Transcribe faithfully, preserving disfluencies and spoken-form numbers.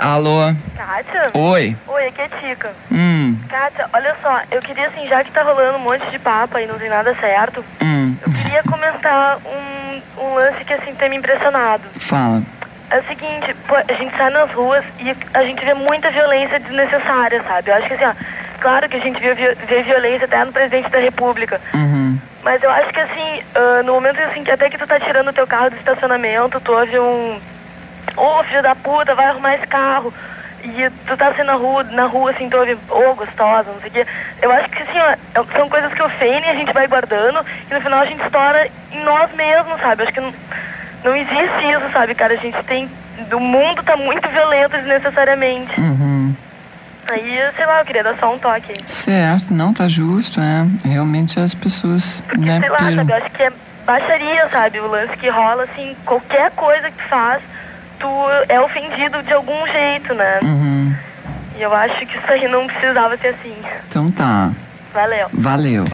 Alô? Kátia? Oi. Oi, aqui é Tica. Hum. Kátia, olha só, eu queria assim, já que tá rolando um monte de papo e não tem nada certo, Hum. eu queria comentar um, um lance que assim tem me impressionado. Fala. É o seguinte, pô, a gente sai nas ruas e a gente vê muita violência desnecessária, sabe? Eu acho que assim, ó, claro que a gente vê, vê violência até no presidente da república. Uhum. Mas eu acho que assim, uh, no momento assim, que até que tu tá tirando o teu carro do estacionamento, tu ouve um... Ô, oh, filho da puta, vai arrumar esse carro. E tu tá assim na rua, na rua assim, tu ouve, ô, oh, gostosa, não sei o quê. Eu acho que assim, ó, são coisas que ofendem, a gente vai guardando e no final a gente estoura em nós mesmos, sabe? Eu acho que não, não existe isso, sabe, cara? A gente tem... O mundo tá muito violento desnecessariamente. Uhum. Aí, sei lá, eu queria dar só um toque aí. Certo, não, tá justo, é. Realmente as pessoas, Porque, né, sei lá, piram. sabe, eu acho que é baixaria, sabe? O lance que rola, assim, qualquer coisa que tu faz, tu é ofendido de algum jeito, né? Uhum. E eu acho que isso aí não precisava ser assim. Então tá. Valeu. Valeu.